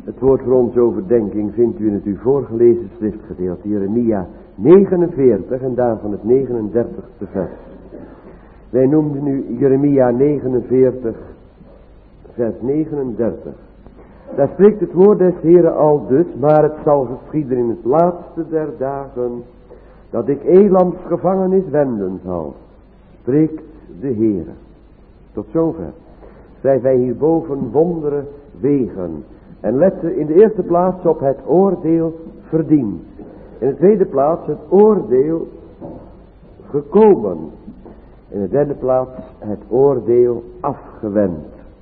Het woord voor onze overdenking vindt u in het u voorgelezen schriftgedeelte, Jeremia 49 en daarvan het 39ste vers. Wij noemden nu Jeremia 49, vers 39. Daar spreekt het woord des Heren al dus, maar het zal geschieden in het laatste der dagen, dat ik Elams gevangenis wenden zal, spreekt de Heere. Tot zover. Schrijven wij hierboven wondere wegen. En letten in de eerste plaats op het oordeel verdiend. In de tweede plaats het oordeel gekomen. In de derde plaats het oordeel afgewend.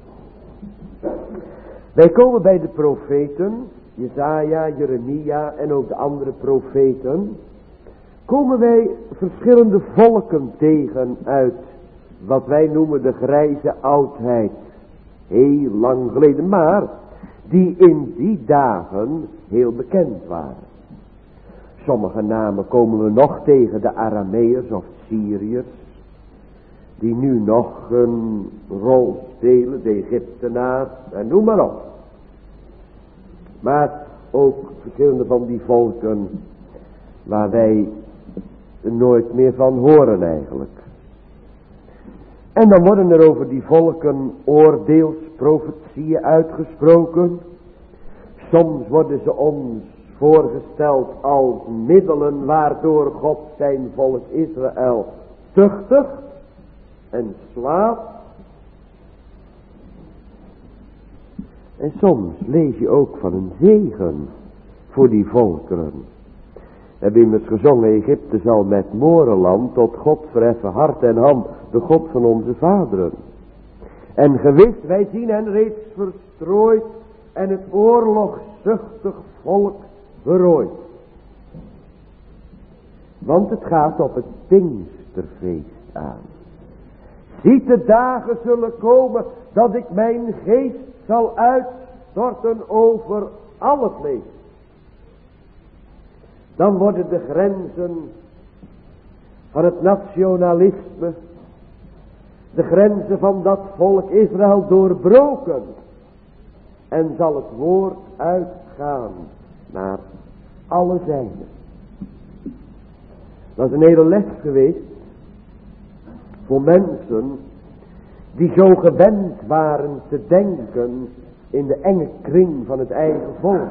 Wij komen bij de profeten, Jesaja, Jeremia en ook de andere profeten. Komen wij verschillende volken tegen uit wat wij noemen de grijze oudheid. Heel lang geleden, maar die in die dagen heel bekend waren. Sommige namen komen we nog tegen, de Arameërs of Syriërs, die nu nog een rol spelen, de Egyptenaars en noem maar op. Maar ook verschillende van die volken waar wij nooit meer van horen eigenlijk. En dan worden er over die volken oordeelsprofetieën uitgesproken. Soms worden ze ons voorgesteld als middelen waardoor God zijn volk Israël tuchtigt en slaapt. En soms lees je ook van een zegen voor die volkeren. We hebben immers gezongen, Egypte zal met Morenland tot God verheffen hart en hand, de God van onze vaderen. En gewis, wij zien hen reeds verstrooid en het oorlogzuchtig volk berooid. Want het gaat op het Pinksterfeest aan. Ziet, de dagen zullen komen dat ik mijn geest zal uitstorten over al het vlees. Dan worden de grenzen van het nationalisme, de grenzen van dat volk Israël doorbroken. En zal het woord uitgaan naar alle zijden. Dat is een hele les geweest voor mensen die zo gewend waren te denken in de enge kring van het eigen volk.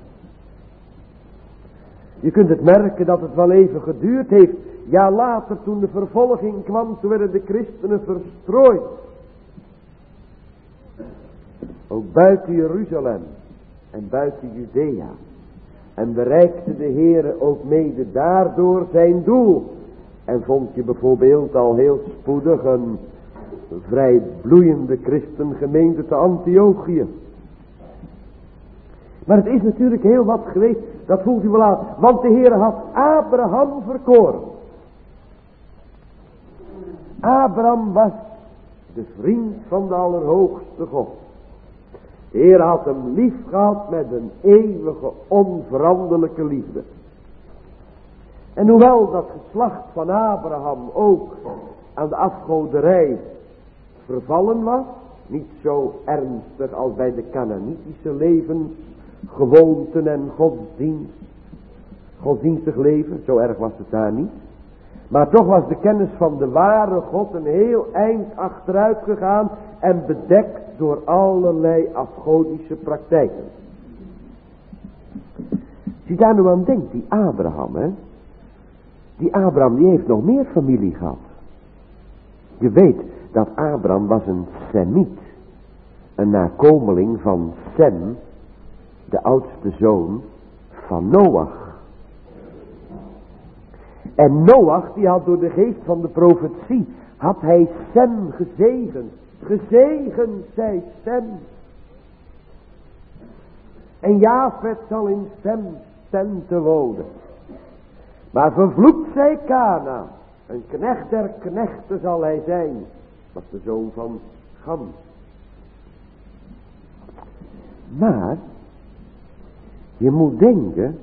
Je kunt het merken dat het wel even geduurd heeft. Ja, later toen de vervolging kwam, toen werden de christenen verstrooid. Ook buiten Jeruzalem en buiten Judea. En bereikte de Heere ook mede daardoor zijn doel. En vond je bijvoorbeeld al heel spoedig een vrij bloeiende christengemeente te Antiochië. Maar het is natuurlijk heel wat geweest, dat voelt u wel aan. Want de Heer had Abraham verkoren. Abraham was de vriend van de Allerhoogste God. De Heer had hem lief gehad met een eeuwige, onveranderlijke liefde. En hoewel dat geslacht van Abraham ook aan de afgoderij vervallen was, niet zo ernstig als bij de Kanaanitische levensgewoonten en godsdienstig leven, zo erg was het daar niet. Maar toch was de kennis van de ware God een heel eind achteruit gegaan en bedekt door allerlei afgodische praktijken. Als je daar nu aan denkt, die Abraham, die Abraham die heeft nog meer familie gehad. Je weet dat Abraham was een Semiet, een nakomeling van Sem, de oudste zoon van Noach. En Noach, die had door de geest van de profetie, had hij Sem gezegend. Gezegend zij Sem. En Jafet zal in Sems tenten wonen. Maar vervloekt zij Kana. Een knecht der knechten zal hij zijn. Dat was de zoon van Gam. Maar je moet denken,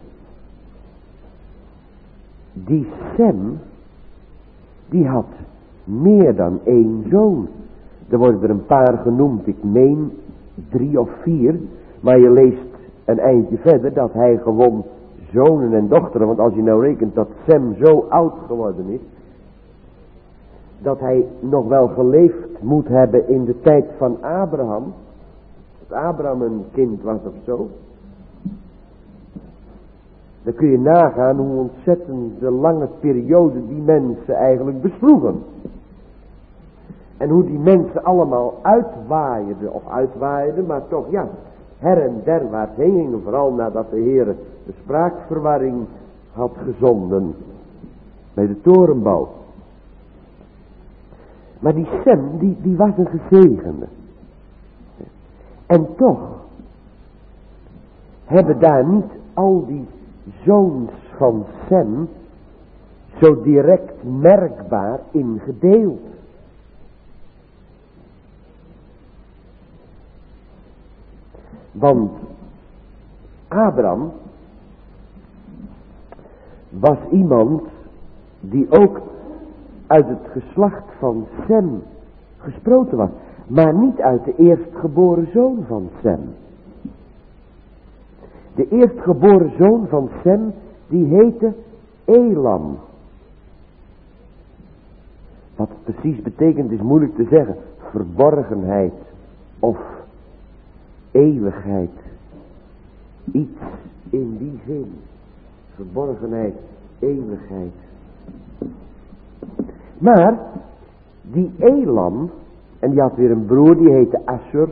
die Sem, die had meer dan één zoon. Er worden er een paar genoemd, ik meen 3 of 4, maar je leest een eindje verder dat hij gewoon zonen en dochteren, want als je nou rekent dat Sem zo oud geworden is, dat hij nog wel geleefd moet hebben in de tijd van Abraham, dat Abraham een kind was of zo, dan kun je nagaan hoe ontzettend de lange periode die mensen eigenlijk besloegen. En hoe die mensen allemaal uitwaaiden, maar toch ja, her en derwaarts heen gingen, vooral nadat de Heer de spraakverwarring had gezonden bij de torenbouw. Maar die Sem, die was een gezegende. En toch hebben daar niet al die zoons van Sem zo direct merkbaar in gedeeld. Want Abraham was iemand die ook uit het geslacht van Sem gesproten was, maar niet uit de eerstgeboren zoon van Sem. De eerstgeboren zoon van Sem, die heette Elam. Wat het precies betekent is moeilijk te zeggen. Verborgenheid of eeuwigheid. Iets in die zin. Verborgenheid, eeuwigheid. Maar die Elam, en die had weer een broer, die heette Assur.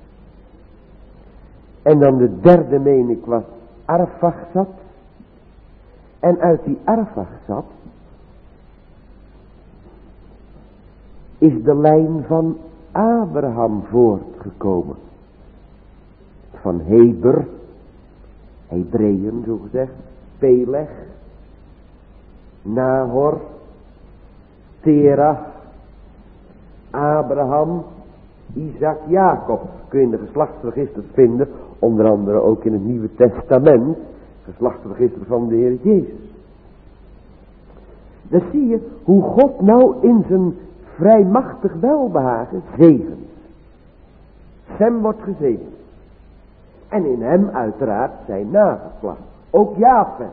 En dan de derde, meen ik, was Arphaxad. En uit die Arphaxad is de lijn van Abraham voortgekomen. Van Heber, Hebreeën zo gezegd, Peleg, Nahor, Terah, Abraham, Isaac, Jacob. Kun je in de geslachtsregisters vinden, onder andere ook in het Nieuwe Testament, geslachtsregister van de Heer Jezus. Dan zie je hoe God nou in zijn vrijmachtig welbehagen zegent. Sem wordt gezegend. En in hem uiteraard zijn nageslacht. Ook Jafet.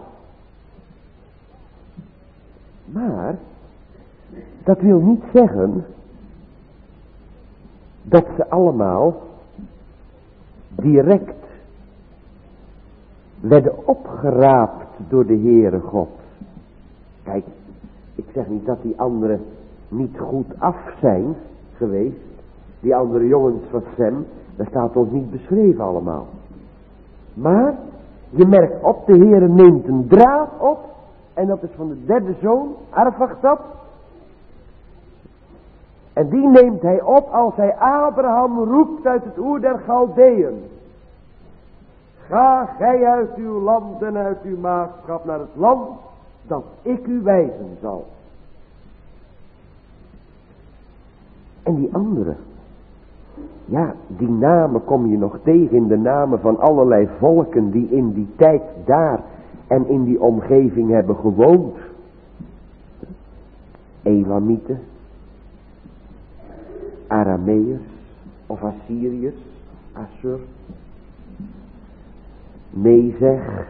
Maar dat wil niet zeggen dat ze allemaal direct werden opgeraapt door de Heere God. Kijk, ik zeg niet dat die anderen niet goed af zijn geweest. Die andere jongens van Sem, dat staat ons niet beschreven allemaal. Maar je merkt op, de Heere neemt een draad op. En dat is van de derde zoon, Arphaxad. En die neemt hij op als hij Abraham roept uit het oer der Chaldeeën. Ga gij uit uw land en uit uw maagschap naar het land dat ik u wijzen zal. En die andere, ja, die namen kom je nog tegen in de namen van allerlei volken die in die tijd daar en in die omgeving hebben gewoond. Elamieten, Arameërs of Assyriërs, Assur, Mezech.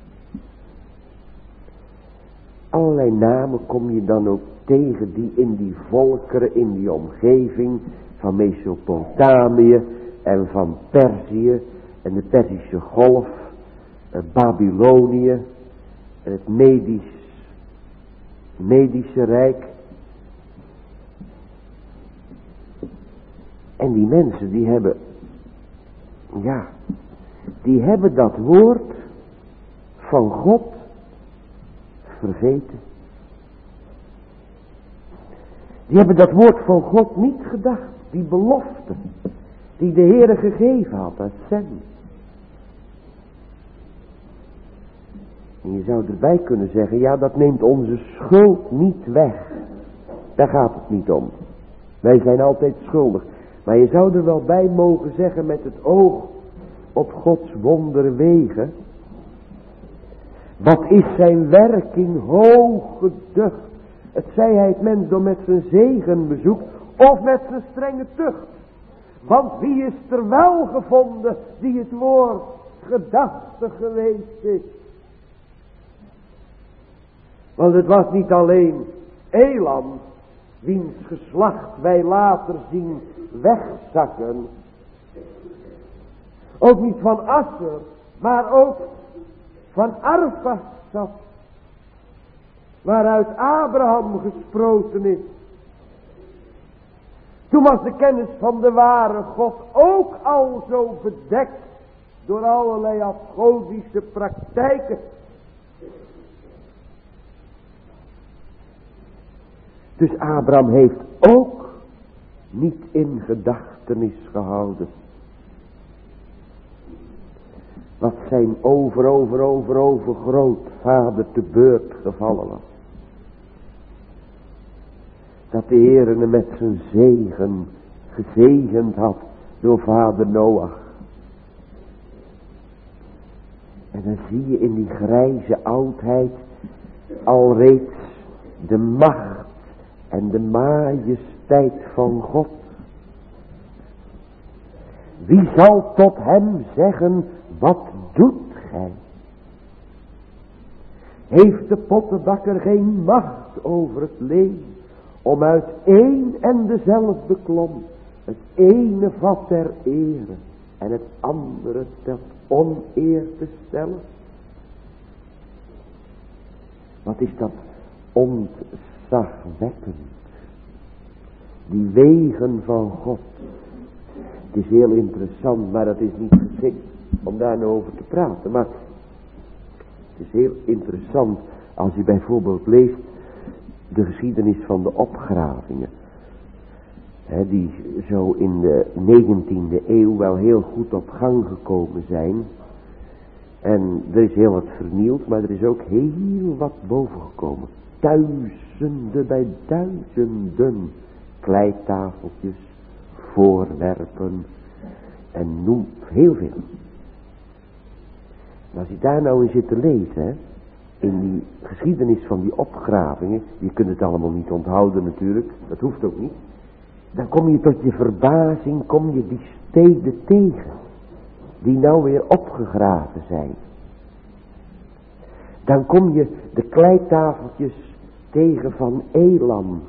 Allerlei namen kom je dan ook tegen die in die volkeren, in die omgeving van Mesopotamië en van Perzië en de Perzische golf, Babylonië en het Medische Rijk. En die mensen die hebben dat woord van God vergeten. Die hebben dat woord van God niet gedacht. Die belofte die de Heere gegeven had aan Sem. En je zou erbij kunnen zeggen, ja, dat neemt onze schuld niet weg. Daar gaat het niet om. Wij zijn altijd schuldig. Maar je zou er wel bij mogen zeggen met het oog op Gods wonderwegen. Wat is zijn werking hoog geducht. Het zij hij het mens door met zijn zegen bezoekt of met zijn strenge tucht. Want wie is er wel gevonden die het woord gedachte geweest is. Want het was niet alleen Elam, wiens geslacht wij later zien wegzakken. Ook niet van Asser, maar ook van Arpachshad, waaruit Abraham gesproten is. Toen was de kennis van de ware God ook al zo bedekt door allerlei afgodische praktijken. Dus Abraham heeft ook niet in gedachtenis gehouden wat zijn over grootvader te beurt gevallen was. Dat de Heere hem met zijn zegen gezegend had door vader Noach. En dan zie je in die grijze oudheid alreeds de macht en de majesteit van God. Wie zal tot hem zeggen, wat doet gij? Heeft de pottenbakker geen macht over het leven, om uit één en dezelfde klomp het ene vat ter ere en het andere tot oneer te stellen? Wat is dat ontzagwekkend. Die wegen van God. Het is heel interessant, maar dat is niet geschikt om daar nou over te praten. Maar het is heel interessant als je bijvoorbeeld leest de geschiedenis van de opgravingen. Die zo in de 19e eeuw wel heel goed op gang gekomen zijn. En er is heel wat vernield, maar er is ook heel wat bovengekomen. Duizenden bij duizenden kleitafeltjes, voorwerpen en noem heel veel. En als je daar nou in zit te lezen, in die geschiedenis van die opgravingen, je kunt het allemaal niet onthouden natuurlijk, dat hoeft ook niet. Dan kom je tot je verbazing, kom je die steden tegen, die nou weer opgegraven zijn. Dan kom je de kleitafeltjes tegen van Elam.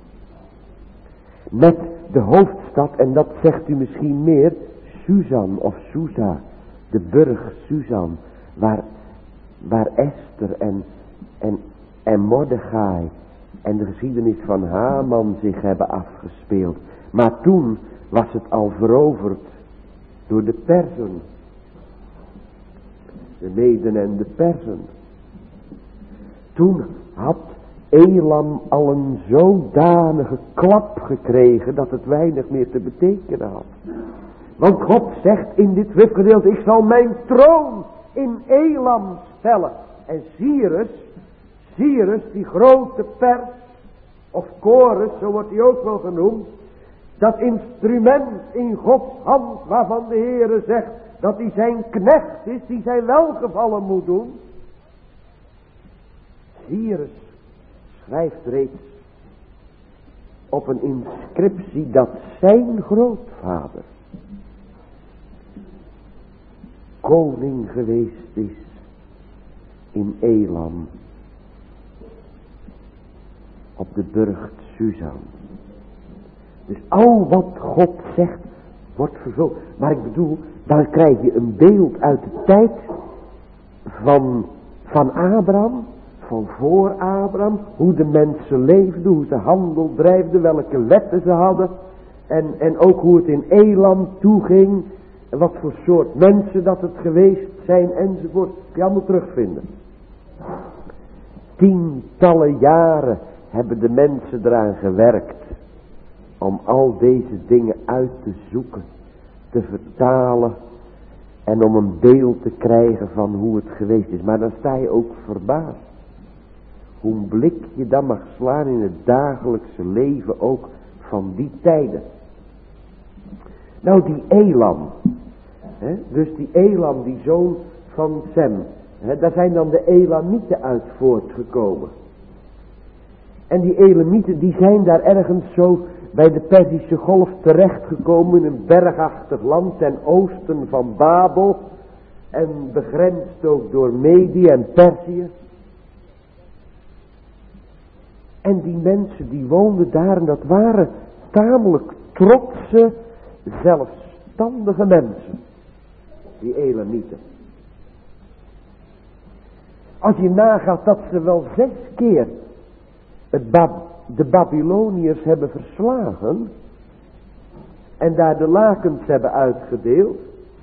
Met de hoofdstad, en dat zegt u misschien meer, Susan of Susa, de burg Susan, waar Esther en Mordechai en de geschiedenis van Haman zich hebben afgespeeld. Maar toen was het al veroverd door de Perzen. De Meden en de Perzen. Toen had Elam al een zodanige klap gekregen dat het weinig meer te betekenen had. Want God zegt in dit schriftgedeelte, ik zal mijn troon in Elam stellen. En Cyrus, die grote pers, of Chorus, zo wordt hij ook wel genoemd, dat instrument in Gods hand waarvan de Heere zegt dat hij zijn knecht is, die zijn welgevallen moet doen. Cyrus schrijft reeds op een inscriptie dat zijn grootvader koning geweest is in Elam, op de burcht Susan. Dus al wat God zegt wordt vervuld. Maar ik bedoel, dan krijg je een beeld uit de tijd van Abraham, van voor Abraham, hoe de mensen leefden, hoe ze handel drijfden, welke wetten ze hadden en ook hoe het in Elam toeging, en wat voor soort mensen dat het geweest zijn enzovoort. Kun je allemaal terugvinden. Tientallen jaren hebben de mensen eraan gewerkt om al deze dingen uit te zoeken, te vertalen en om een beeld te krijgen van hoe het geweest is. Maar dan sta je ook verbaasd hoe een blik je dan mag slaan in het dagelijkse leven ook van die tijden. Nou, die Elam, dus die Elam, die zoon van Sem, daar zijn dan de Elamieten uit voortgekomen. En die Elamieten die zijn daar ergens zo bij de Perzische Golf terechtgekomen in een bergachtig land ten oosten van Babel. en begrensd ook door Medië en Perzië. En die mensen die woonden daar en dat waren tamelijk trotse, zelfstandige mensen. Die Elamieten. Als je nagaat dat ze wel 6 keer de Babyloniërs hebben verslagen. En daar de lakens hebben uitgedeeld.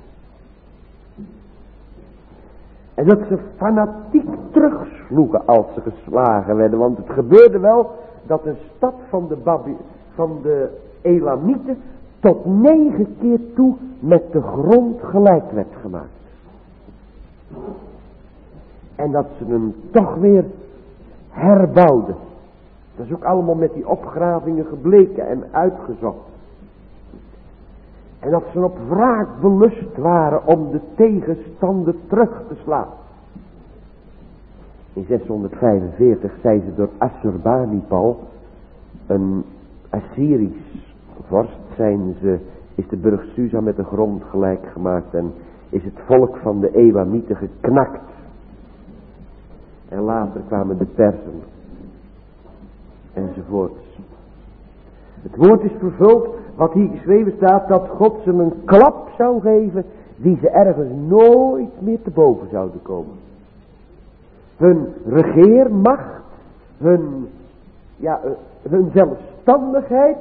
En dat ze fanatiek terugsloegen als ze geslagen werden. Want het gebeurde wel dat een stad van de Elamieten tot 9 keer toe met de grond gelijk werd gemaakt. En dat ze hem toch weer herbouwden. Dat is ook allemaal met die opgravingen gebleken en uitgezocht. En dat ze op wraak belust waren om de tegenstander terug te slaan. In 645 zijn ze door Assurbanipal, een Assyrisch vorst, is de burcht Susa met de grond gelijk gemaakt en is het volk van de Elamieten geknakt. En later kwamen de Persen. Enzovoorts. Het woord is vervuld wat hier geschreven staat, dat God ze een klap zou geven die ze ergens nooit meer te boven zouden komen. Hun regeermacht, hun zelfstandigheid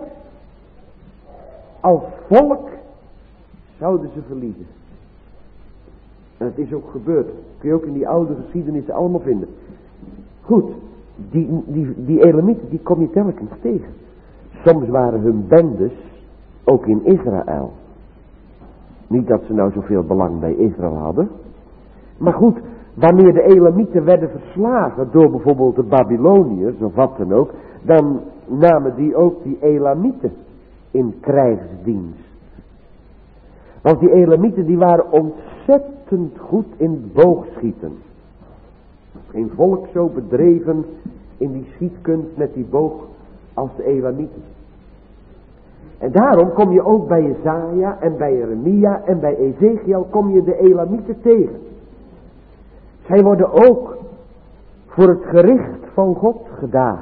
als volk zouden ze verliezen. En het is ook gebeurd. Kun je ook in die oude geschiedenissen allemaal vinden. Goed, die Elamieten die kom je telkens tegen. Soms waren hun bendes ook in Israël. Niet dat ze nou zoveel belang bij Israël hadden. Maar goed, wanneer de Elamieten werden verslagen door bijvoorbeeld de Babyloniërs of wat dan ook, dan namen die ook die Elamieten in krijgsdienst. Want die Elamieten die waren ontzettend goed in boogschieten. Geen volk zo bedreven in die schietkunst met die boog als de Elamieten. En daarom kom je ook bij Jesaja en bij Jeremia en bij Ezekiel kom je de Elamieten tegen. Zij worden ook voor het gericht van God gedaagd.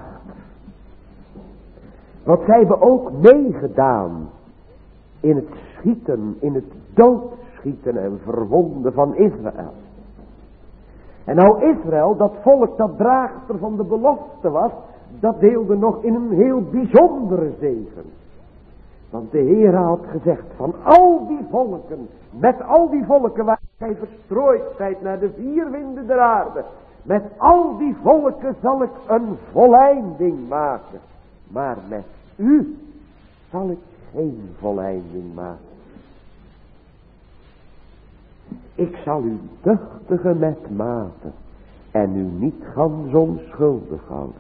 Want zij hebben ook meegedaan in het schieten, in het doodschieten en verwonden van Israël. En nou Israël, dat volk dat draagster van de belofte was, dat deelde nog in een heel bijzondere zegen. Want de Heer had gezegd, van al die volken, met al die volken waar gij verstrooid zijt naar de 4 winden der aarde, met al die volken zal ik een voleinding maken. Maar met u zal ik geen voleinding maken. Ik zal u tuchtigen met mate en u niet gans onschuldig houden.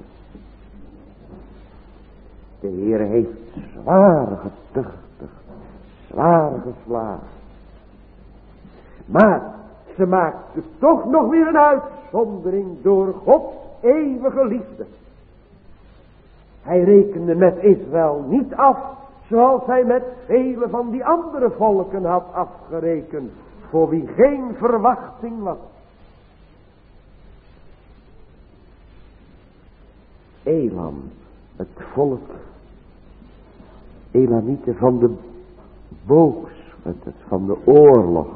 De Heer heeft zwaar getuchtigd, zwaar geslagen. Maar ze maakte toch nog weer een uitzondering door Gods eeuwige liefde. Hij rekende met Israël niet af zoals hij met vele van die andere volken had afgerekend, voor wie geen verwachting was. Elam, het volk, Elamieten van de boogschutters, van de oorlog.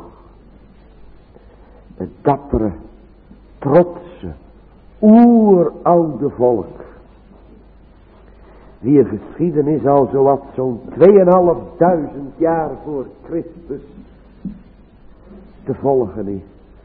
Het dappere, trotse, oeroude volk. Wier geschiedenis al zowat zo'n 2500 jaar voor Christus te volgen is.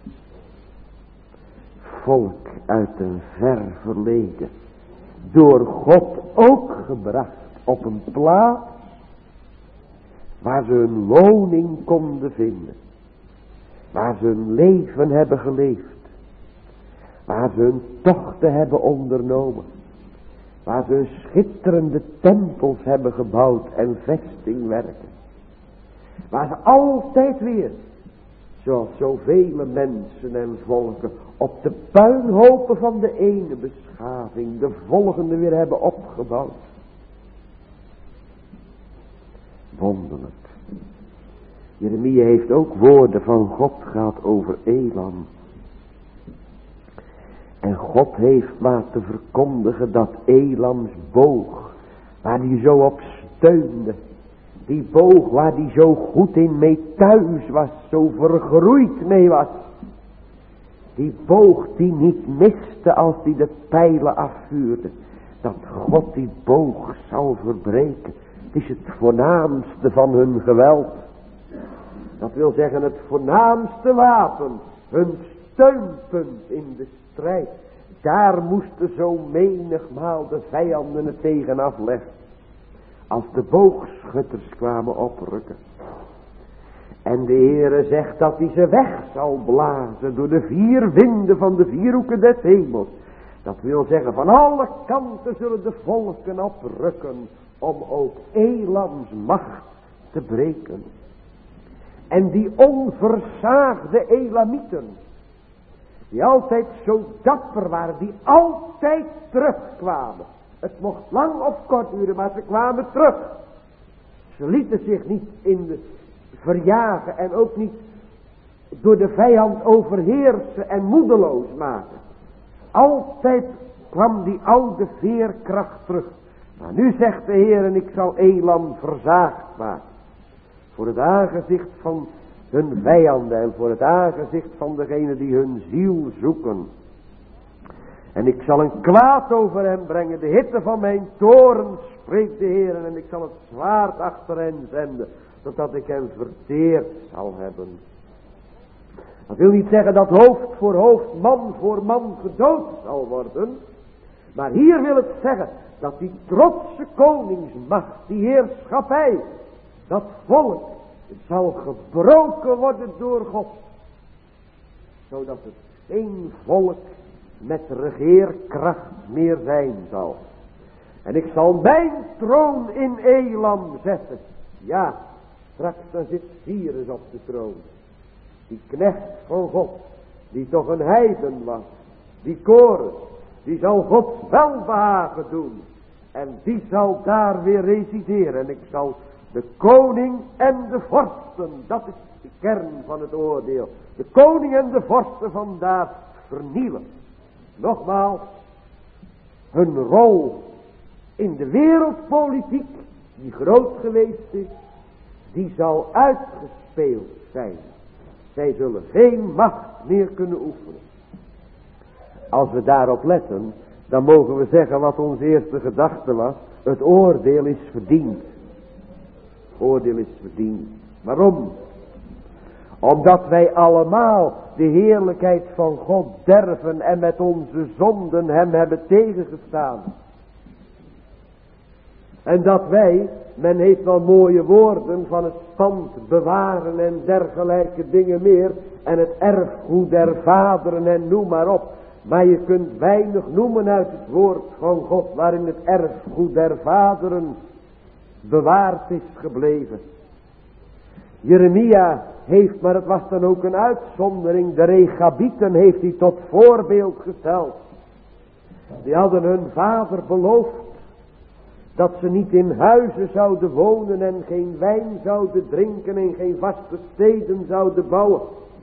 Volk uit een ver verleden. Door God ook gebracht op een plaats waar ze hun woning konden vinden. Waar ze hun leven hebben geleefd. Waar ze hun tochten hebben ondernomen. Waar ze hun schitterende tempels hebben gebouwd en vestingwerken. Waar ze altijd weer, zoals zoveel mensen en volken, op de puinhopen van de ene beschaving de volgende weer hebben opgebouwd. Wonderlijk. Jeremia heeft ook woorden van God gehad over Elam. En God heeft laten verkondigen dat Elams boog, waar hij zo op steunde, die boog waar hij zo goed in mee thuis was, zo vergroeid mee was, die boog die niet miste als hij de pijlen afvuurde, dat God die boog zal verbreken. Het is het voornaamste van hun geweld. Dat wil zeggen het voornaamste wapen, hun steunpunt in de strijd. Daar moesten zo menigmaal de vijanden het tegen afleggen. Als de boogschutters kwamen oprukken. En de Heere zegt dat hij ze weg zal blazen door de 4 winden van de 4 hoeken des hemels. Dat wil zeggen van alle kanten zullen de volken oprukken om ook Elams macht te breken. En die onversaagde Elamieten, die altijd zo dapper waren, die altijd terugkwamen. Het mocht lang of kort duren, maar ze kwamen terug. Ze lieten zich niet verjagen en ook niet door de vijand overheersen en moedeloos maken. Altijd kwam die oude veerkracht terug. Maar nu zegt de Heer, en ik zal Elam verzaagd maken. Voor het aangezicht van hun vijanden en voor het aangezicht van degene die hun ziel zoeken. En ik zal een kwaad over hen brengen, de hitte van mijn toorn, spreekt de Heer, en ik zal het zwaard achter hen zenden, totdat ik hen verteerd zal hebben. Dat wil niet zeggen dat hoofd voor hoofd, man voor man gedood zal worden. Maar hier wil het zeggen dat die trotse koningsmacht, die heerschappij, dat volk zal gebroken worden door God. Zodat het geen volk met regeerkracht meer zijn zal. En ik zal mijn troon in Elam zetten. Ja, straks dan zit Cyrus op de troon. Die knecht van God, die toch een heiden was. Die Kores, die zal Gods welbehagen doen. En die zal daar weer resideren. En ik zal de koning en de vorsten, dat is de kern van het oordeel. De koning en de vorsten vandaar vernielen. Nogmaals, hun rol in de wereldpolitiek, die groot geweest is, die zal uitgespeeld zijn. Zij zullen geen macht meer kunnen oefenen. Als we daarop letten, dan mogen we zeggen wat onze eerste gedachte was. Het oordeel is verdiend. Oordeel is verdiend. Waarom? Omdat wij allemaal de heerlijkheid van God derven en met onze zonden hem hebben tegengestaan. En dat wij, men heeft wel mooie woorden van het pand bewaren en dergelijke dingen meer. En het erfgoed der vaderen en noem maar op. Maar je kunt weinig noemen uit het woord van God waarin het erfgoed der vaderen bewaard is gebleven. Jeremia heeft, maar het was dan ook een uitzondering, de Rechabieten heeft hij tot voorbeeld gesteld. Die hadden hun vader beloofd dat ze niet in huizen zouden wonen en geen wijn zouden drinken en geen vaste steden zouden bouwen.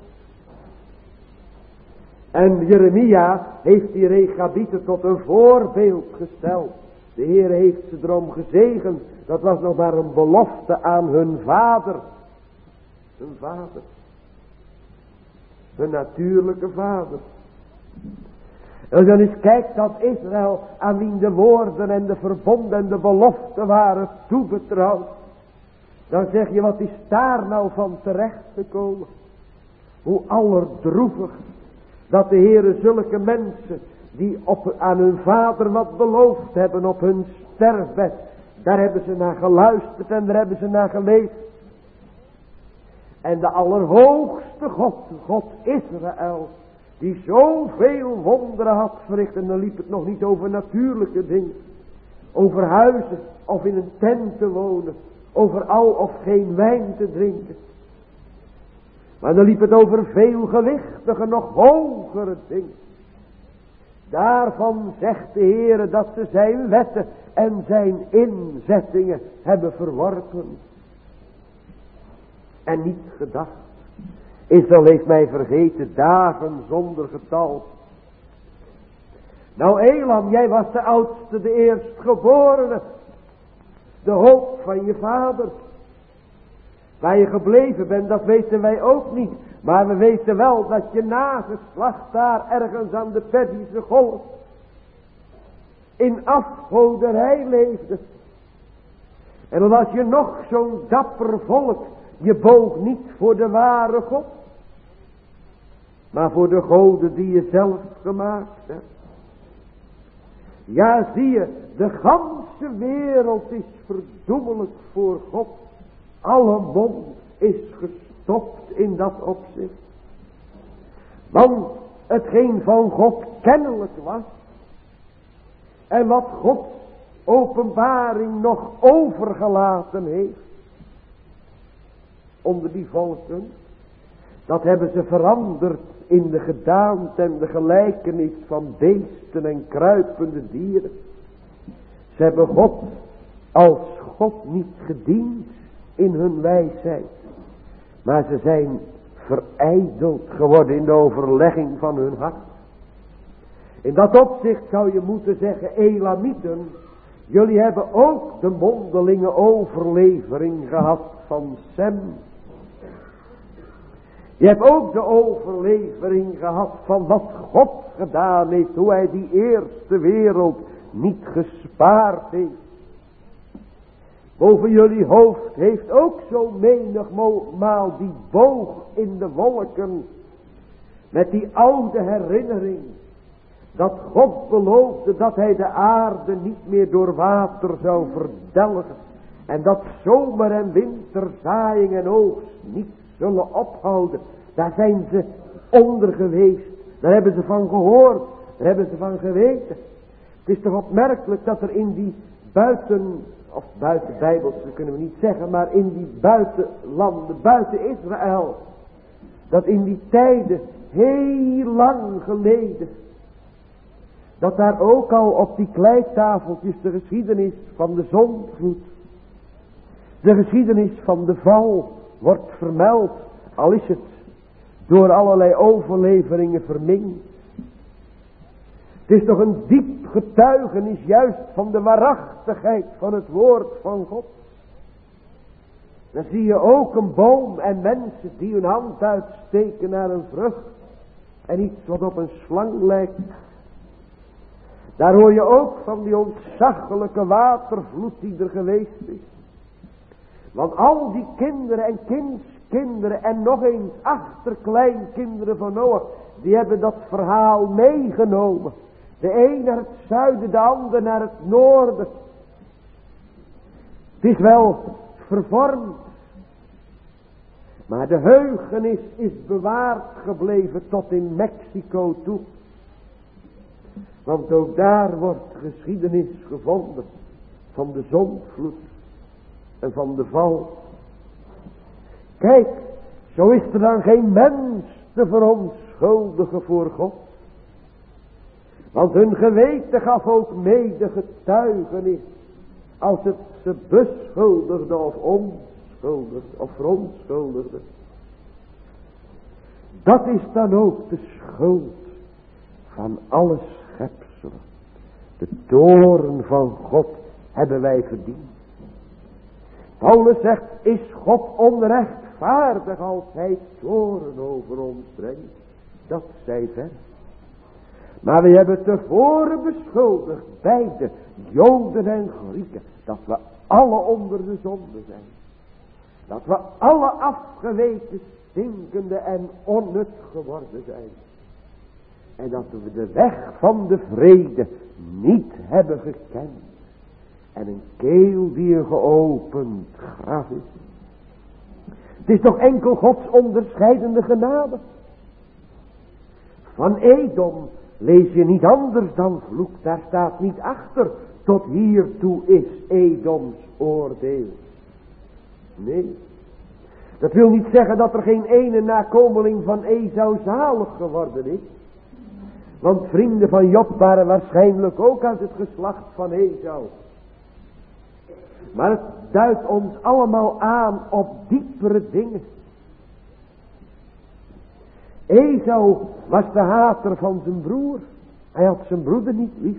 En Jeremia heeft die Rechabieten tot een voorbeeld gesteld. De Heer heeft ze erom gezegend. Dat was nog maar een belofte aan hun vader. Hun vader. Hun natuurlijke vader. En dan eens kijkt dat Israël aan wie de woorden en de verbonden en de beloften waren toebetrouwd. Dan zeg je, wat is daar nou van terecht gekomen? Hoe allerdroevig dat de Heere zulke mensen die aan hun vader wat beloofd hebben op hun sterfbed. Daar hebben ze naar geluisterd en daar hebben ze naar geleefd. En de allerhoogste God, God Israël, die zoveel wonderen had verricht. En dan liep het nog niet over natuurlijke dingen. Over huizen of in een tent te wonen. Over al of geen wijn te drinken. Maar dan liep het over veel gewichtige, nog hogere dingen. Daarvan zegt de Heere dat ze zijn wetten en zijn inzettingen hebben verworpen. en niet gedacht. Israël heeft mij vergeten dagen zonder getal. Nou Elam, jij was de oudste, de eerstgeborene. De hoop van je vader. Waar je gebleven bent, dat weten wij ook niet. Maar we weten wel dat je nageslacht daar ergens aan de Perzische golf in afgoderij leefde. En dan was je nog zo'n dapper volk, je boog niet voor de ware God, maar voor de goden die je zelf gemaakt hebt. Ja, zie je, de ganse wereld is verdoemelijk voor God. Alle mond is gestopt in dat opzicht. Want hetgeen van God kennelijk was, en wat Gods openbaring nog overgelaten heeft onder die volken, dat hebben ze veranderd in de gedaante en de gelijkenis van beesten en kruipende dieren. Ze hebben God als God niet gediend in hun wijsheid, maar ze zijn verijdeld geworden in de overlegging van hun hart. In dat opzicht zou je moeten zeggen, Elamieten, jullie hebben ook de mondelinge overlevering gehad van Sem. Je hebt ook de overlevering gehad van wat God gedaan heeft, hoe hij die eerste wereld niet gespaard heeft. Boven jullie hoofd heeft ook zo menigmaal die boog in de wolken, met die oude herinnering, dat God beloofde dat hij de aarde niet meer door water zou verdelgen. En dat zomer en winter, zaaiing en oogst niet zullen ophouden. Daar zijn ze onder geweest. Daar hebben ze van gehoord. Daar hebben ze van geweten. Het is toch opmerkelijk dat er in die buiten Bijbels, dat kunnen we niet zeggen, maar in die buitenlanden, buiten Israël, dat in die tijden, heel lang geleden, dat daar ook al op die kleitafeltjes de geschiedenis van de zondvloed, de geschiedenis van de val wordt vermeld, al is het door allerlei overleveringen vermengd. Het is toch een diep getuigenis juist van de waarachtigheid van het woord van God. Dan zie je ook een boom en mensen die hun hand uitsteken naar een vrucht en iets wat op een slang lijkt. Daar hoor je ook van die ontzaglijke watervloed die er geweest is. Want al die kinderen en kindskinderen en nog eens achterkleinkinderen van Noach, die hebben dat verhaal meegenomen. De een naar het zuiden, de ander naar het noorden. Het is wel vervormd, maar de heugenis is bewaard gebleven tot in Mexico toe. Want ook daar wordt geschiedenis gevonden van de zondvloed en van de val. Kijk, zo is er dan geen mens te verontschuldigen voor God. Want hun geweten gaf ook mede getuigenis als het ze beschuldigde of onschuldigde of verontschuldigde. Dat is dan ook de schuld van alle schepselen. De toorn van God hebben wij verdiend. Paulus zegt, is God onrechtvaardig als hij toorn over ons brengt? Dat zij ver. Maar we hebben tevoren beschuldigd, beide, Joden en Grieken, dat we alle onder de zonde zijn. Dat we alle afgeweten, stinkende en onnut geworden zijn. En dat we de weg van de vrede niet hebben gekend. En een keel die een geopend graf is. Het is toch enkel Gods onderscheidende genade. Van Edom lees je niet anders dan vloek. Daar staat niet achter. Tot hiertoe is Edoms oordeel. Nee. Dat wil niet zeggen dat er geen ene nakomeling van Esau zalig geworden is. Want vrienden van Job waren waarschijnlijk ook uit het geslacht van Esau. Maar het duidt ons allemaal aan op diepere dingen. Esau was de hater van zijn broer. Hij had zijn broeder niet lief.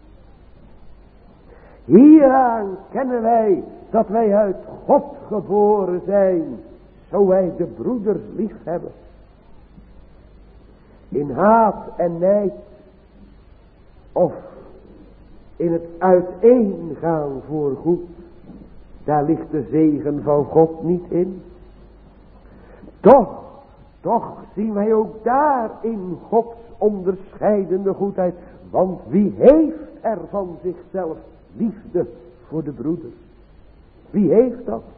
Hieraan kennen wij dat wij uit God geboren zijn, zo wij de broeders lief hebben. In haat en nijd, of in het uiteengaan voor goed, daar ligt de zegen van God niet in. Toch zien wij ook daarin Gods onderscheidende goedheid. Want wie heeft er van zichzelf liefde voor de broeders? Wie heeft dat?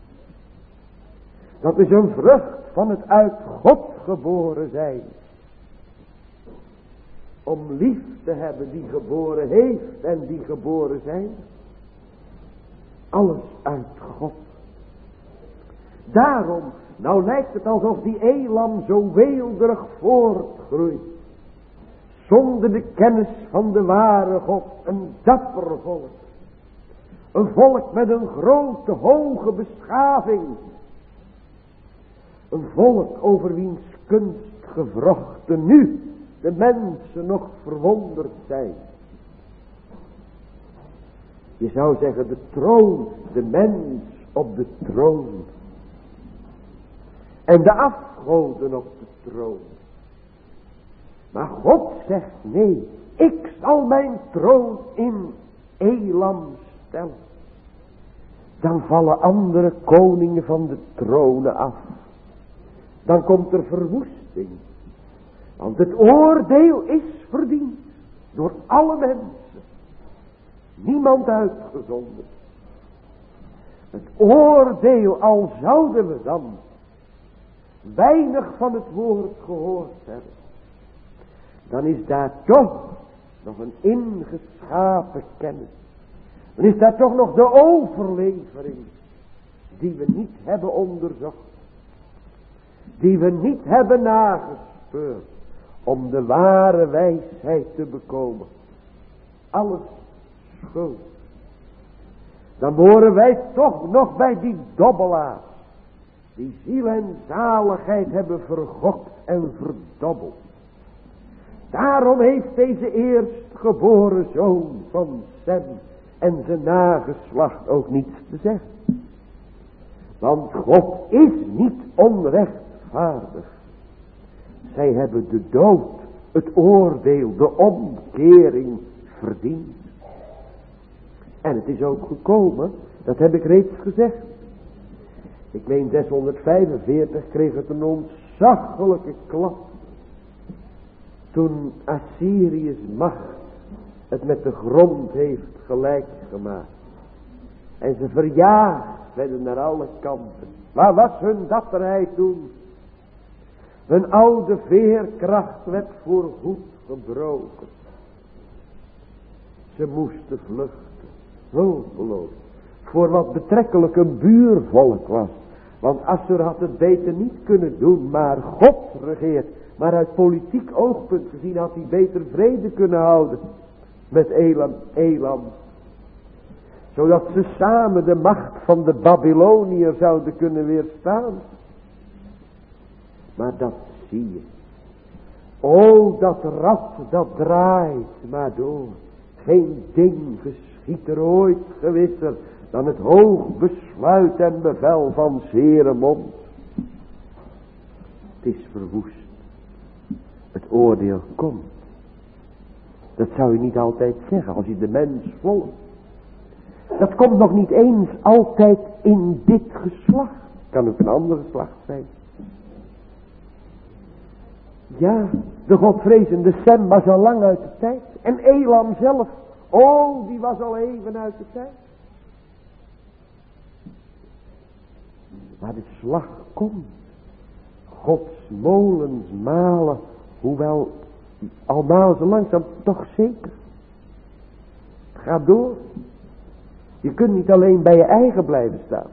Dat is een vrucht van het uit God geboren zijn. Om lief te hebben die geboren heeft en die geboren zijn. Alles uit God. Daarom, nou lijkt het alsof die elam zo weelderig voortgroeit. Zonder de kennis van de ware God. Een dapper volk. Een volk met een grote, hoge beschaving. Een volk over wiens kunstgevrochten nu de mensen nog verwonderd zijn. Je zou zeggen de troon, de mens op de troon. En de afgoden op de troon. Maar God zegt nee, ik zal mijn troon in Elam stellen. Dan vallen andere koningen van de tronen af. Dan komt er verwoesting. Want het oordeel is verdiend door alle mensen. Niemand uitgezonderd. Het oordeel, al zouden we dan weinig van het woord gehoord hebben, dan is daar toch nog een ingeschapen kennis. Dan is daar toch nog de overlevering die we niet hebben onderzocht. Die we niet hebben nagespeurd om de ware wijsheid te bekomen. Alles schuld. Dan behoren wij toch nog bij die dobbelaars. Die ziel en zaligheid hebben vergokt en verdobbeld. Daarom heeft deze eerstgeboren zoon van Sem en zijn nageslacht ook niets te zeggen. Want God is niet onrechtvaardig. Zij hebben de dood, het oordeel, de omkering verdiend. En het is ook gekomen, dat heb ik reeds gezegd. Ik meen 645 kreeg het een ontzaglijke klap. Toen Assyrië's macht het met de grond heeft gelijk gemaakt. En ze verjaagd werden naar alle kanten. Waar was hun dapperheid toen? Hun oude veerkracht werd voorgoed gebroken. Ze moesten vluchten. Hulpeloos. Voor wat betrekkelijk een buurvolk was. Want Assur had het beter niet kunnen doen. Maar God regeert. Maar uit politiek oogpunt gezien had hij beter vrede kunnen houden. Met Elam. Zodat ze samen de macht van de Babyloniër zouden kunnen weerstaan. Maar dat zie je. O, dat rad dat draait maar door. Geen ding geschiet er ooit gewisser dan het hoog besluit en bevel van zere mond. Het is verwoest. Het oordeel komt. Dat zou je niet altijd zeggen als je de mens volgt. Dat komt nog niet eens altijd in dit geslacht. Kan ook een ander geslacht zijn. Ja, de godvrezende Sem was al lang uit de tijd. En Elam zelf, oh, die was al even uit de tijd. Maar de slag komt. Gods molens malen, hoewel al malen ze langzaam, toch zeker. Het gaat door. Je kunt niet alleen bij je eigen blijven staan.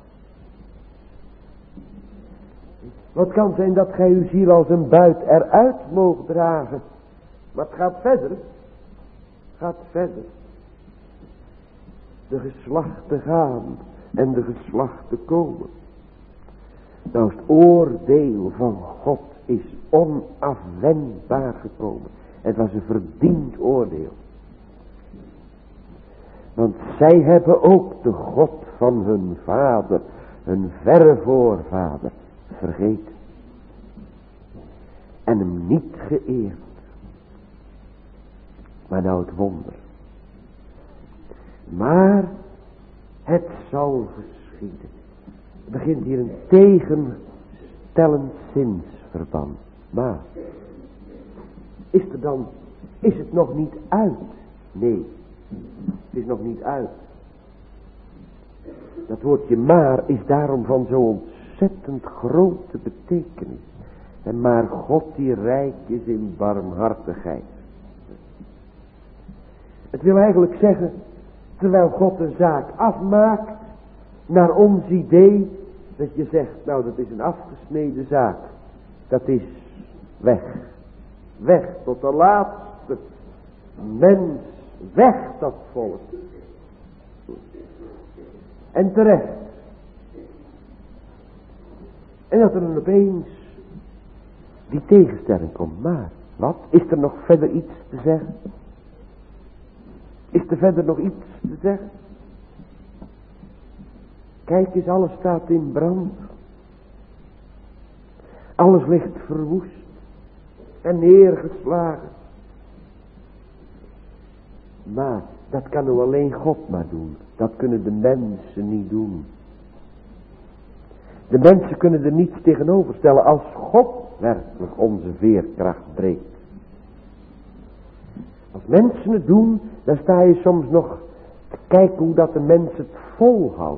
Wat kan zijn dat gij uw ziel als een buit eruit moogt dragen. Maar het gaat verder. Het gaat verder. de geslachten gaan en de geslachten komen. Nou, het oordeel van God is onafwendbaar gekomen. Het was een verdiend oordeel. Want zij hebben ook de God van hun vader, hun verre voorvader, vergeten. En hem niet geëerd. Maar nou het wonder. Maar het zal geschieden. Er begint hier een tegenstellend zinsverband. Maar is het nog niet uit? Nee, het is nog niet uit. Dat woordje maar is daarom van zo ontzettend grote betekenis. En maar God die rijk is in barmhartigheid. Het wil eigenlijk zeggen, terwijl God een zaak afmaakt, naar ons idee, dat je zegt, nou dat is een afgesneden zaak. Dat is weg. Weg tot de laatste mens. Weg dat volk. En terecht. En dat er dan opeens die tegenstelling komt. Maar, wat? Is er nog verder iets te zeggen? Is er verder nog iets te zeggen? Kijk eens, alles staat in brand. Alles ligt verwoest en neergeslagen. Maar dat kan nu alleen God maar doen. Dat kunnen de mensen niet doen. De mensen kunnen er niets tegenover stellen als God werkelijk onze veerkracht breekt. Als mensen het doen, dan sta je soms nog te kijken hoe dat de mens het volhoudt.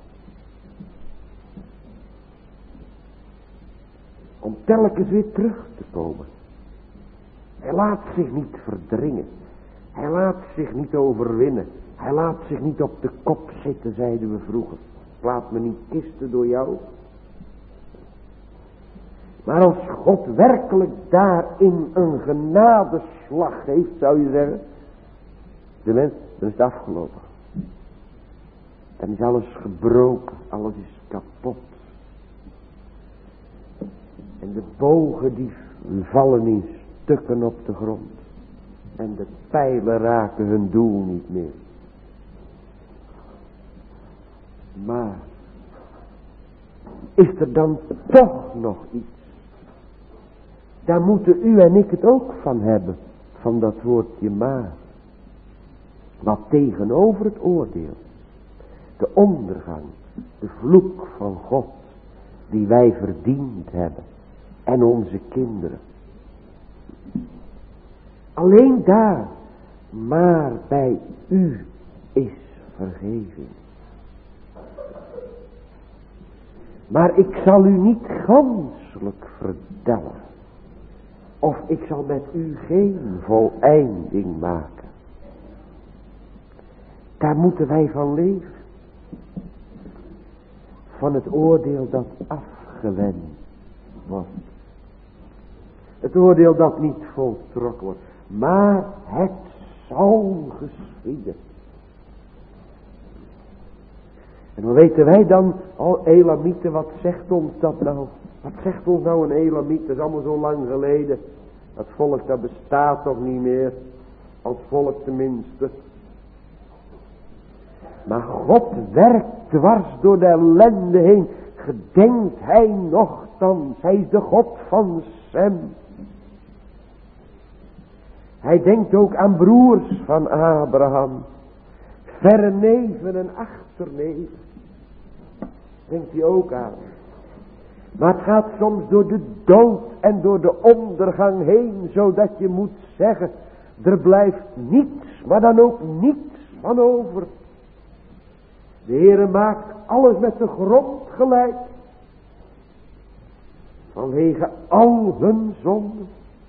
Om telkens weer terug te komen. Hij laat zich niet verdringen. Hij laat zich niet overwinnen. Hij laat zich niet op de kop zitten, zeiden we vroeger. Laat me niet kisten door jou. Maar als God werkelijk daarin een genadeslag heeft, zou je zeggen, de mens, dan is het afgelopen. Dan is alles gebroken, alles is kapot. En de bogen die vallen in stukken op de grond. En de pijlen raken hun doel niet meer. Maar is er dan toch nog iets? Daar moeten u en ik het ook van hebben. Van dat woordje maar. Wat tegenover het oordeel. De ondergang. De vloek van God. Die wij verdiend hebben. En onze kinderen. Alleen daar. Maar bij u is vergeving. Maar ik zal u niet ganselijk verdellen. Of ik zal met u geen voleinding maken. Daar moeten wij van leven. Van het oordeel dat afgewend wordt. Het oordeel dat niet voltrokken wordt. Maar het zal geschieden. En dan weten wij dan, Elamieten, wat zegt ons dat nou? Wat zegt ons nou een Elamiet? Dat is allemaal zo lang geleden. Dat volk dat bestaat toch niet meer. Als volk tenminste. Maar God werkt dwars door de ellende heen. Gedenkt hij nochtans. Hij is de God van Sem. Hij denkt ook aan broers van Abraham. Verre neven en achterneven. Denkt hij ook aan. Maar het gaat soms door de dood en door de ondergang heen. Zodat je moet zeggen. Er blijft niets, maar dan ook niets van over. De Heere maakt alles met de grond gelijk. Vanwege al hun zonden.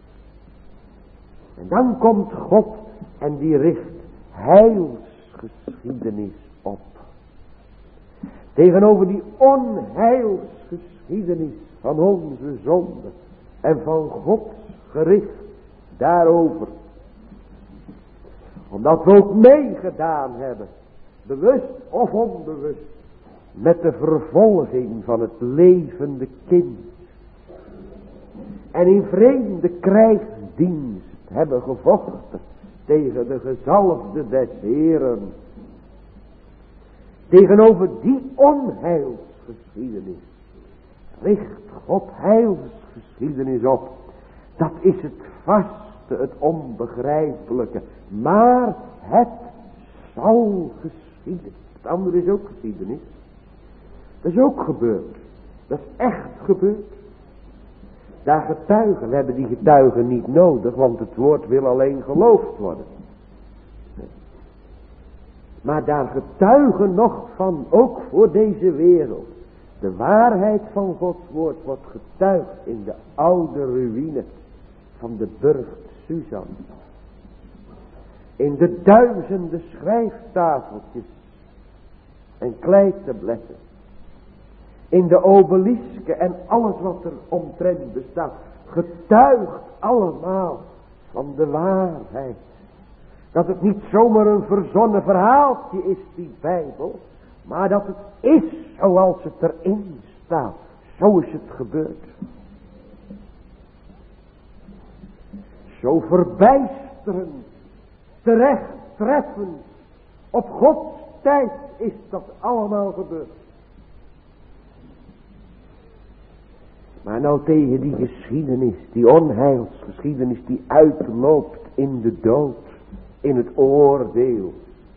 En dan komt God en die richt heilsgeschiedenis op. Tegenover die onheilsgeschiedenis van onze zonde en van Gods gericht daarover. Omdat we ook meegedaan hebben bewust of onbewust, met de vervolging van het levende kind. En in vreemde krijgsdienst hebben gevochten tegen de gezalfde des Heren. Tegenover die onheilsgeschiedenis richt God heilsgeschiedenis op. Dat is het vaste, het onbegrijpelijke. Maar het zal geschieden. Het andere is ook geschiedenis. Dat is ook gebeurd. Dat is echt gebeurd. Daar getuigen, we hebben die getuigen niet nodig, want het woord wil alleen geloofd worden. Maar daar getuigen nog van, ook voor deze wereld. De waarheid van Gods woord wordt getuigd in de oude ruïne van de burcht Susan. In de duizenden schrijftafeltjes en kleitabletten. In de obelisken en alles wat er omtrent bestaat. Getuigt allemaal van de waarheid. Dat het niet zomaar een verzonnen verhaaltje is, die Bijbel. Maar dat het is zoals het erin staat. Zo is het gebeurd. Zo verbijsterend, terecht, treffend. Op Gods tijd is dat allemaal gebeurd. Maar nou tegen die geschiedenis, die onheilsgeschiedenis die uitloopt in de dood, in het oordeel,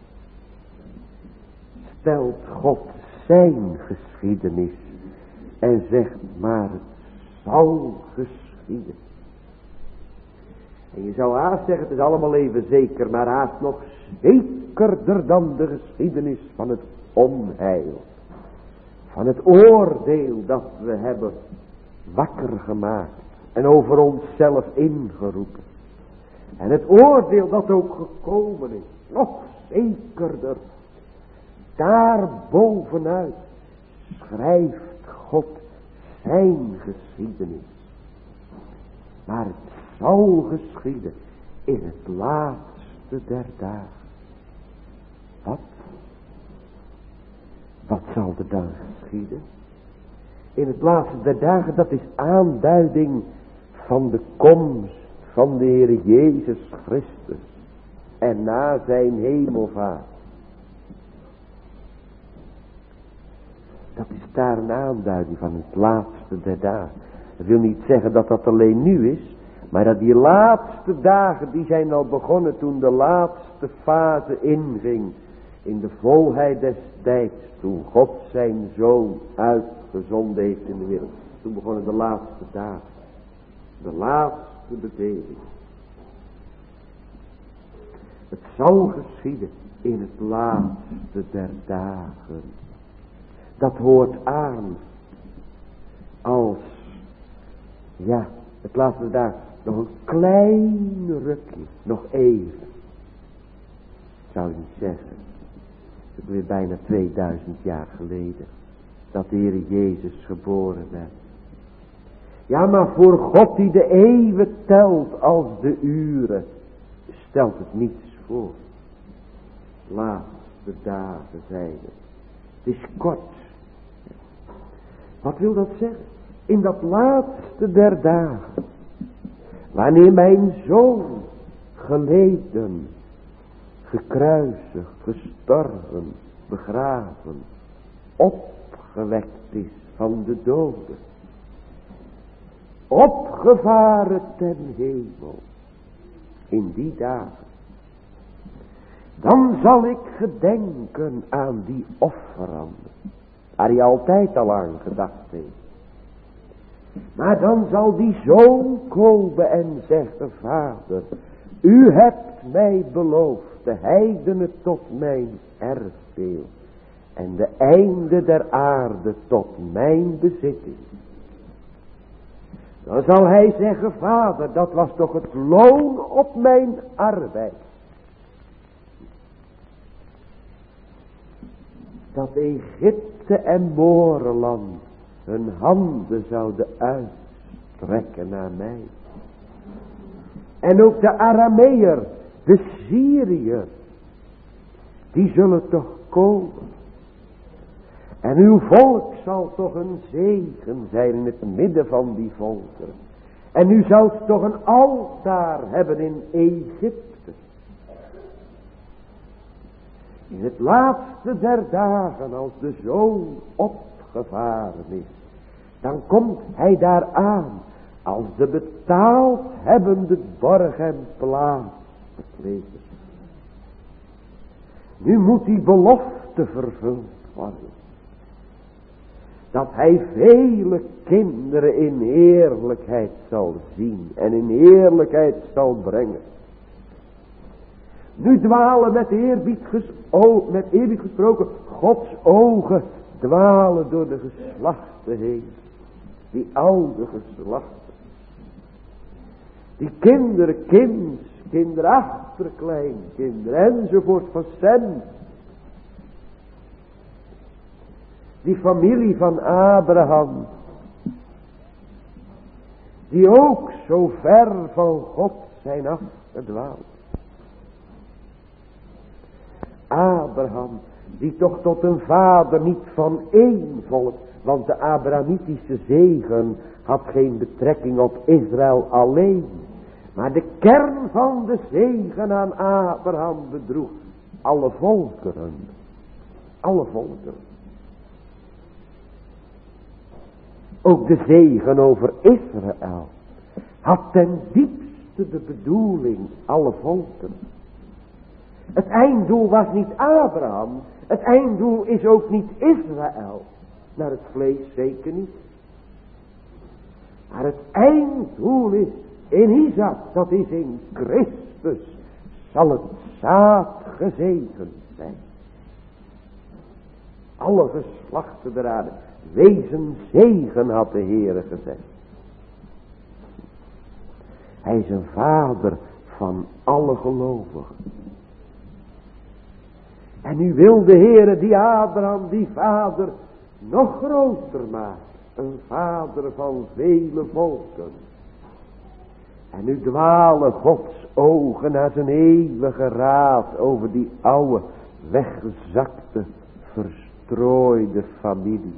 stelt God zijn geschiedenis en zegt maar het zal geschieden. En je zou haast zeggen het is allemaal even zeker, maar haast nog zekerder dan de geschiedenis van het onheil. Van het oordeel dat we hebben wakker gemaakt en over onszelf ingeroepen. En het oordeel dat ook gekomen is, nog zekerder. Daar bovenuit schrijft God zijn geschiedenis. Maar het zal geschieden in het laatste der dagen. Wat? Wat zal er dan geschieden? In het laatste der dagen, dat is aanduiding van de komst van de Heer Jezus Christus. En na zijn hemelvaart. Dat is daar een aanduiding van het laatste der dagen. Dat wil niet zeggen dat dat alleen nu is. Maar dat die laatste dagen, die zijn al begonnen toen de laatste fase inging. In de volheid des tijds, toen God zijn zoon uitgezonden heeft in de wereld. Toen begonnen de laatste dagen. De laatste bedeling. Het zal geschieden in het laatste der dagen. Dat hoort aan als, ja, het laatste der dagen. Nog een klein rukje, nog even. Zou je niet zeggen. Het is weer bijna 2000 jaar geleden. Dat de Heer Jezus geboren werd. Ja, maar voor God die de eeuwen telt als de uren. Stelt het niets voor. Laatste dagen zijn het. Het is kort. Wat wil dat zeggen? In dat laatste der dagen. Wanneer mijn zoon geleden, gekruisigd, gestorven, begraven, opgewekt is van de doden. Opgevaren ten hemel. In die dagen. Dan zal ik gedenken aan die offeranden. Waar hij altijd al aan gedacht heeft. Maar dan zal die zoon komen en zeggen, Vader, u hebt mij beloofd de heidenen tot mijn erfdeel en de einde der aarde tot mijn bezitting. Dan zal hij zeggen, Vader, dat was toch het loon op mijn arbeid. Dat Egypte en Moreland hun handen zouden uitstrekken naar mij. En ook de Arameer, de Syriër, die zullen toch komen. En uw volk zal toch een zegen zijn in het midden van die volkeren. En u zult toch een altaar hebben in Egypte. In het laatste der dagen, als de zoon opgevaren is, dan komt hij daar aan als de betaald hebbende borg en plaats bekleed. Nu moet die belofte vervuld worden. Dat hij vele kinderen in heerlijkheid zal zien en in heerlijkheid zal brengen. Nu dwalen met eerbied gesproken, Gods ogen dwalen door de geslachten heen. Die oude geslachten. Die kinderen, kinderen, achterkleinkinderen enzovoort van Sem. Die familie van Abraham. Die ook zo ver van God zijn afgedwaald. Abraham, die toch tot een vader niet van één volk, want de Abrahamitische zegen had geen betrekking op Israël alleen. Maar de kern van de zegen aan Abraham bedroeg alle volkeren. Alle volkeren. Ook de zegen over Israël had ten diepste de bedoeling alle volkeren. Het einddoel was niet Abraham. Het einddoel is ook niet Israël. Naar het vlees zeker niet. Maar het einddoel is in Isaac, dat is in Christus, zal het zaad gezegend zijn. Alle geslachten der aarde, wezen zegen, had de Heere gezegd. Hij is een vader van alle gelovigen. En nu wil de Heere die Abraham, die vader, nog groter maken. Een vader van vele volken. En nu dwalen Gods ogen naar zijn eeuwige raad over die oude, weggezakte, verstrooide familie.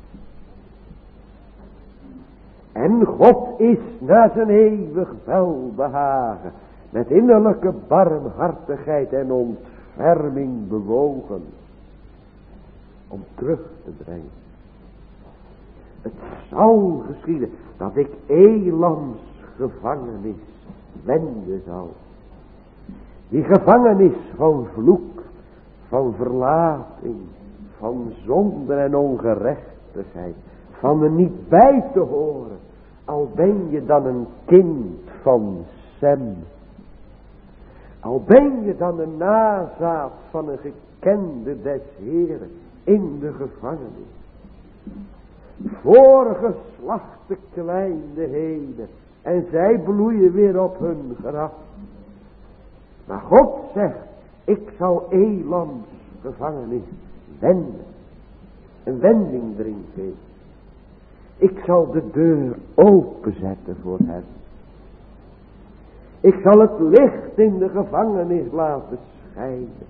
En God is naar zijn eeuwig welbehagen, met innerlijke barmhartigheid en ontferming bewogen, om terug te brengen. Het zal geschieden dat ik Elams gevangenis wenden zal. Die gevangenis van vloek, van verlating, van zonde en ongerechtigheid, van er niet bij te horen, al ben je dan een kind van Sem. Al ben je dan een nazaat van een gekende des Heren in de gevangenis. Voorgeslachte kleinheden en zij bloeien weer op hun graf. Maar God zegt, ik zal Elams gevangenis wenden. Een wending erin geven. Ik zal de deur openzetten voor hen. Ik zal het licht in de gevangenis laten schijnen.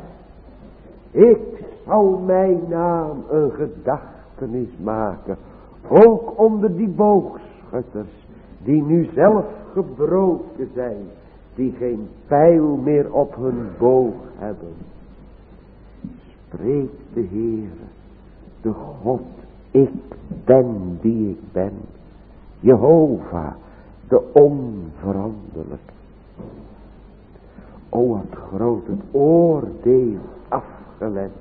Ik zal mijn naam een gedachtenis maken. Ook onder die boogschutters die nu zelf gebroken zijn. Die geen pijl meer op hun boog hebben. Spreekt de Heere, de God, ik ben die ik ben. Jehovah, de onveranderlijke. O, wat groot het oordeel afgelegd.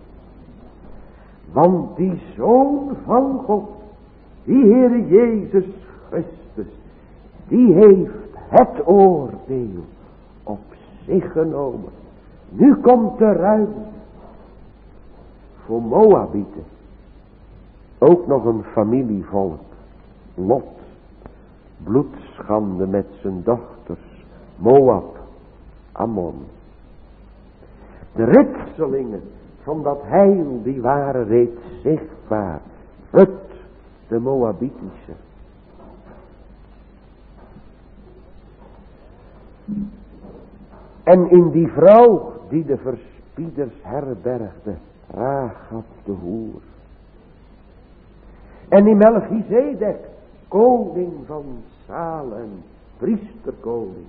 Want die Zoon van God, die Heere Jezus Christus, die heeft het oordeel op zich genomen. Nu komt de ruimte voor Moabieten. Ook nog een familievolk. Lot, bloedschande met zijn dochters. Moab, Ammon. De ritselingen van dat heil, die waren reeds zichtbaar. Het, de Moabitische. En in die vrouw die de spieders herbergde, Rahab de hoer. En in Melchizedek, koning van Salem, priesterkoning.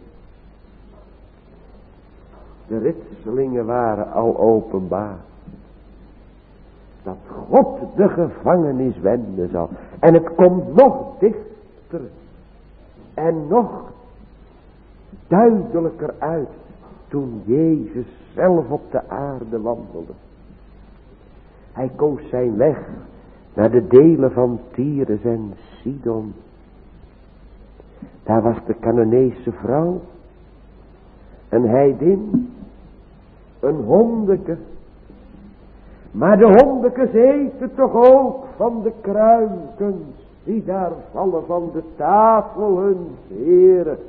De ritselingen waren al openbaar. Dat God de gevangenis wenden zal. En het komt nog dichter en nog duidelijker uit toen Jezus zelf op de aarde wandelde. Hij koos zijn weg naar de delen van Tyrus en Sidon. Daar was de Cananeese vrouw, een heidin, een hondeke. Maar de hondekes eten toch ook van de kruimkens die daar vallen van de tafel hun heren.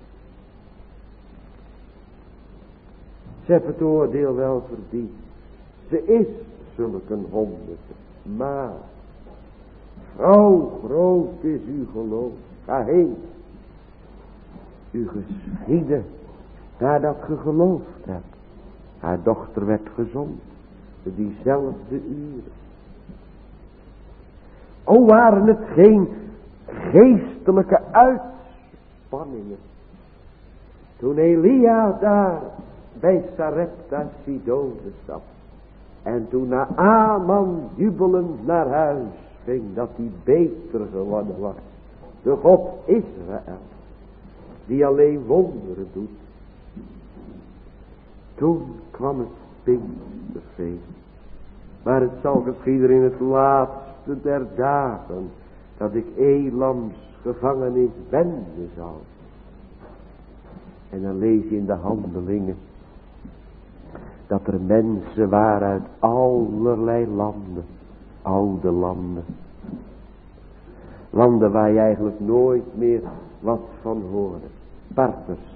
Ze hebben het oordeel wel verdiend. Ze is zulke een hondeke. Maar, vrouw, groot is uw geloof. Ga heen. U geschiedde nadat ge geloofd hebt. Haar dochter werd gezond. Diezelfde uren. O, waren het geen geestelijke uitspanningen. Toen Elia daar bij Sarepta Sidon zat. En toen Naaman jubelend naar huis ging. Dat hij beter geworden was. De God Israël. Die alleen wonderen doet. Toen kwam het Pinksterfeest. Maar het zal geschieden in het laatste der dagen. Dat ik Elams gevangenis wenden zal. En dan lees je in de Handelingen. Dat er mensen waren uit allerlei landen. Oude landen. Landen waar je eigenlijk nooit meer wat van hoorde. Parters.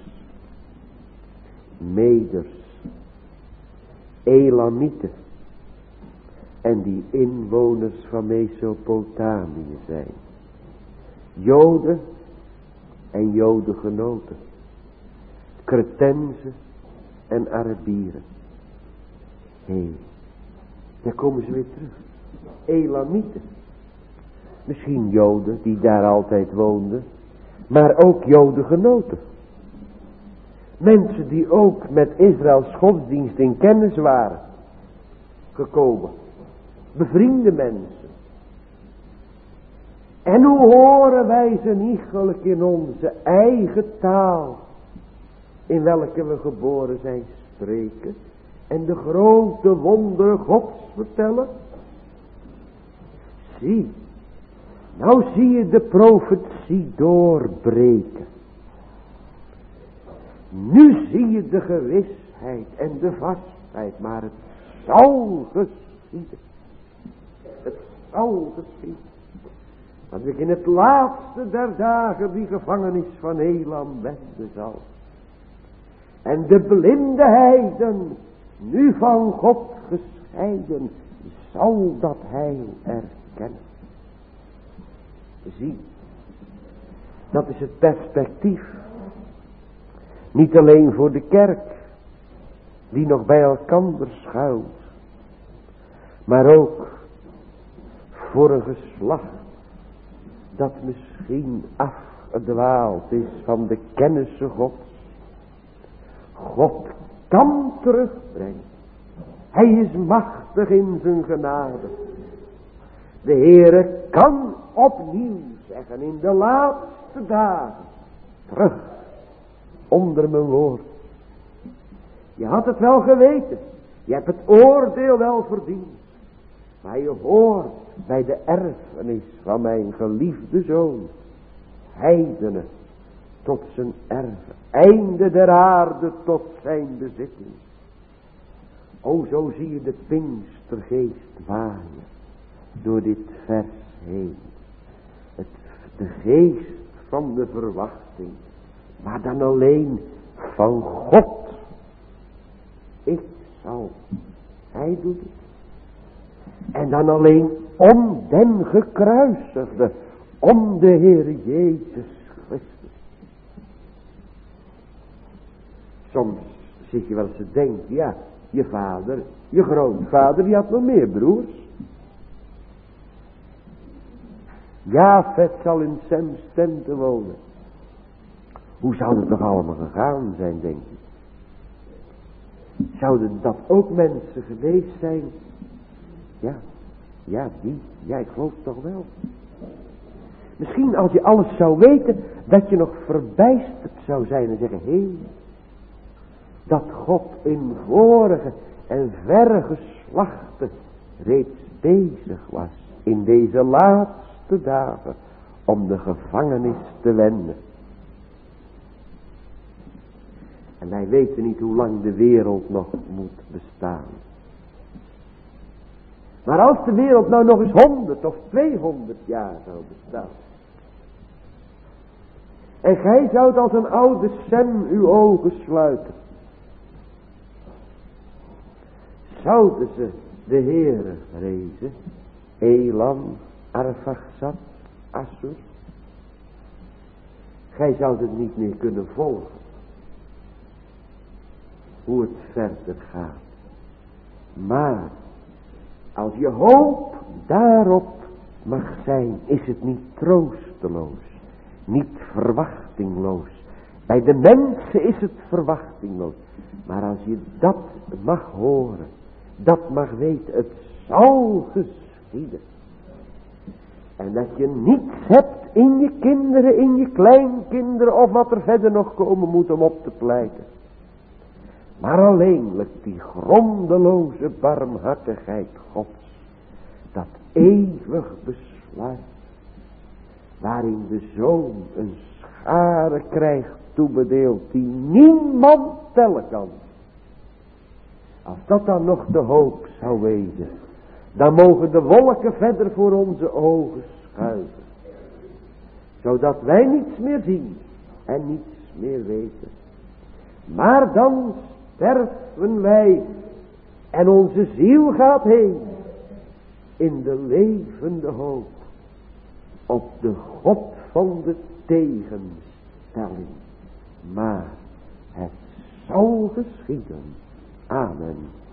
Meders. Elamieten. En die inwoners van Mesopotamië zijn. Joden en Jodengenoten. Cretenzen en Arabieren. Hé, daar komen ze weer terug. Elamieten. Misschien Joden die daar altijd woonden. Maar ook Jodengenoten. Mensen die ook met Israëls godsdienst in kennis waren gekomen. Bevriende mensen. En hoe horen wij ze niet gelukkig in onze eigen taal, in welke we geboren zijn, spreken en de grote wonderen Gods vertellen? Zie, nou zie je de profetie doorbreken. Nu zie je de gewisheid en de vastheid, maar het zal geschieden. Het zal geschieden. Dat ik in het laatste der dagen die gevangenis van Elam wenden zal. En de blinde heiden, nu van God gescheiden, zal dat heil erkennen. Zie, dat is het perspectief. Niet alleen voor de kerk, die nog bij elkander schuilt. Maar ook voor een geslacht dat misschien afgedwaald is van de kennis Gods. God kan terugbrengen. Hij is machtig in zijn genade. De Heere kan opnieuw zeggen in de laatste dagen. Terug onder mijn woord. Je had het wel geweten. Je hebt het oordeel wel verdiend. Maar je hoort bij de erfenis van mijn geliefde zoon. Heidenen tot zijn erven. Einde der aarde tot zijn bezitting. O, zo zie je de Pinkstergeest waaien. Door dit vers heen. De geest van de verwachting. Maar dan alleen van God. Ik zal. Hij doet het. En dan alleen om den gekruisigde. Om de Heer Jezus Christus. Soms zit je wel eens te denken. Ja, je vader, je grootvader, die had nog meer broers. Jafet zal in Sems tenten wonen. Hoe zou het toch allemaal gegaan zijn, denk je? Zouden dat ook mensen geweest zijn? Ja, ik geloof het toch wel. Misschien als je alles zou weten, dat je nog verbijsterd zou zijn en zeggen, hé, dat God in vorige en verre geslachten reeds bezig was in deze laatste dagen om de gevangenis te wenden. En wij weten niet hoe lang de wereld nog moet bestaan. Maar als de wereld nou nog eens 100 of 200 jaar zou bestaan. En gij zoudt als een oude Sem uw ogen sluiten. Zouden ze de Heere vrezen? Elam, Arphaxad, Assur. Gij zoudt het niet meer kunnen volgen. Hoe het verder gaat. Maar als je hoop daarop mag zijn, is het niet troosteloos, niet verwachtingloos. Bij de mensen is het verwachtingloos. Maar als je dat mag horen, dat mag weten, het zal geschieden. En dat je niets hebt in je kinderen, in je kleinkinderen of wat er verder nog komen moet om op te pleiten. Maar alleenlijk die grondeloze barmhartigheid Gods. Dat eeuwig besluit. Waarin de Zoon een schare krijgt toebedeeld die niemand tellen kan. Als dat dan nog de hoop zou wezen. Dan mogen de wolken verder voor onze ogen schuiven. Zodat wij niets meer zien en niets meer weten. Maar dan sterven wij en onze ziel gaat heen in de levende hoop op de God van de tegenstelling. Maar het zal geschieden. Amen.